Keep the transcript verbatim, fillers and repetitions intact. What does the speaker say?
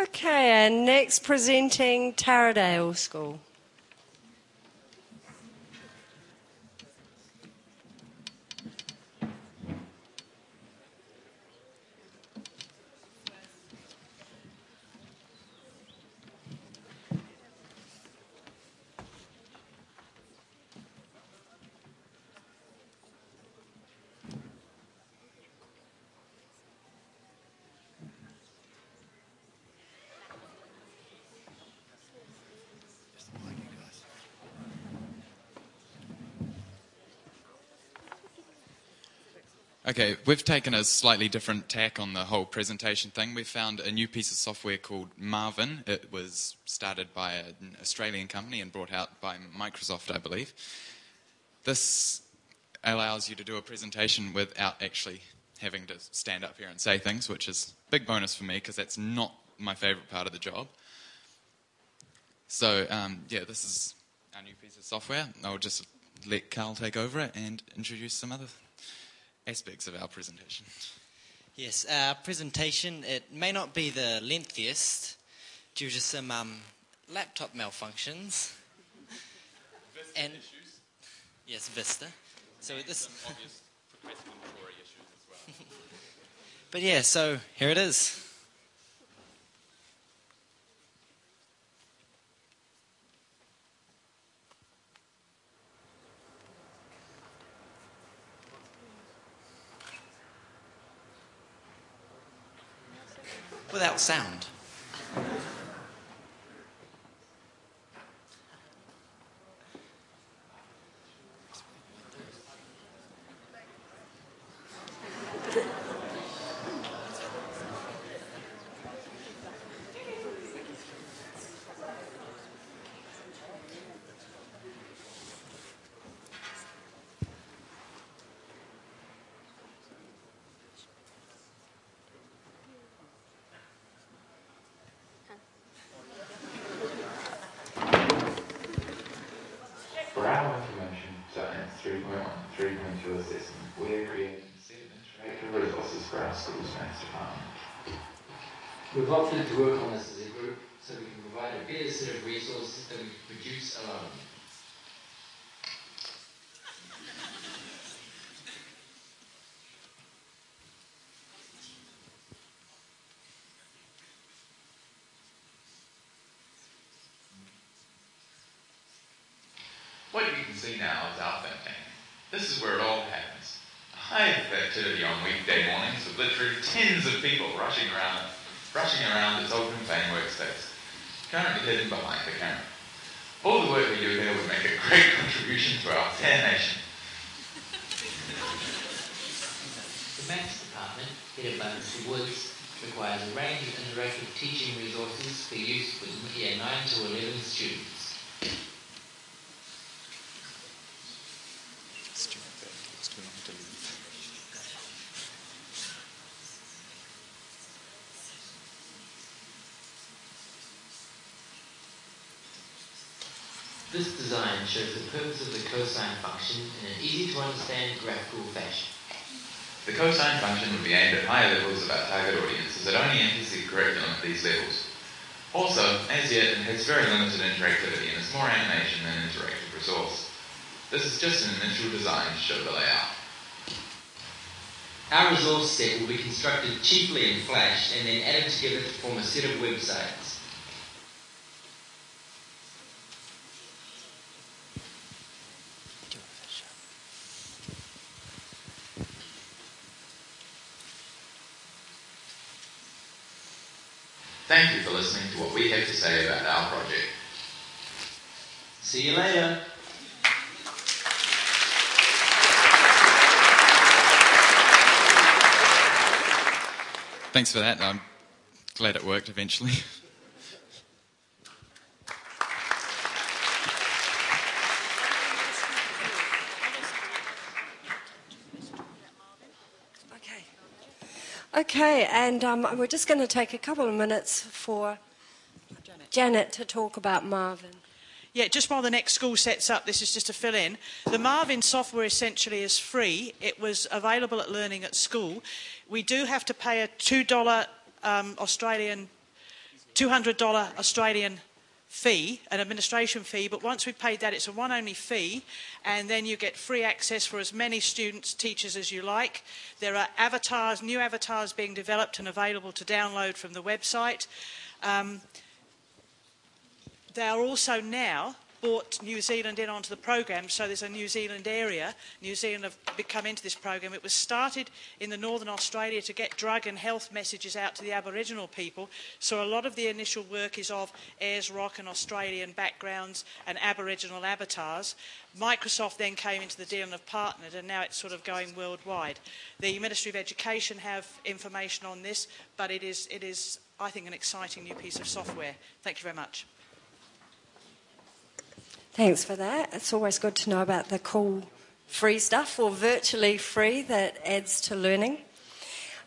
Okay, and next presenting Taradale School. Okay, we've taken a slightly different tack on the whole presentation thing. We found a new piece of software called Marvin. It was started by an Australian company and brought out by Microsoft, I believe. This allows you to do a presentation without actually having to stand up here and say things, which is a big bonus for me because that's not my favourite part of the job. So, um, yeah, this is our new piece of software. I'll just let Carl take over it and introduce some other aspects of our presentation. Yes, our presentation, it may not be the lengthiest due to some um, laptop malfunctions. Vista and issues. Yes, Vista. So and this. some obvious procrastinatory issues as well. But yeah, so here it is. Without sound. For our information science three point one, three point two assessment, we are creating a set of interactive resources for our school's maths department. We've opted to work on this as a group so we can provide a better set of resources than we can produce alone. What you can see now is our think tank. This is where it all happens. A hive of activity on weekday mornings with literally tens of people rushing around rushing around its open plan workspace, currently hidden behind the camera. All the work we do here would make a great contribution to our fair nation. The Maths department, headed by Mister Woods, requires a range of interactive teaching resources for use with year nine to eleven students. This design shows the purpose of the cosine function in an easy-to-understand graphical fashion. The cosine function would be aimed at higher levels of our target audience, as it only enters the curriculum at these levels. Also, as yet, it has very limited interactivity and is more animation than an interactive resource. This is just an initial design to show the layout. Our resource set will be constructed chiefly in Flash and then added together to form a set of websites. Thank you for listening to what we have to say about our project. See you later. Thanks for that. I'm glad it worked eventually. Okay, and um, we're just going to take a couple of minutes for Janet. Janet to talk about Marvin. Yeah, just while the next school sets up, this is just to fill in. The Marvin software essentially is free. It was available at Learning at School. We do have to pay a two dollars um, Australian two hundred dollars Australian fee, an administration fee, but once we've paid that, it's a one-only fee, and then you get free access for as many students, teachers as you like. There are avatars, new avatars being developed and available to download from the website. Um, they are also now brought New Zealand in onto the program, so there's a New Zealand area. New Zealand have come into this program. It was started in the Northern Australia to get drug and health messages out to the Aboriginal people, so a lot of the initial work is of Ayers Rock and Australian backgrounds and Aboriginal avatars. Microsoft then came into the deal and have partnered, and now it's sort of going worldwide. The Ministry of Education have information on this, but it is, it is, I think, an exciting new piece of software. Thank you very much. Thanks for that. It's always good to know about the cool free stuff, or virtually free, that adds to learning.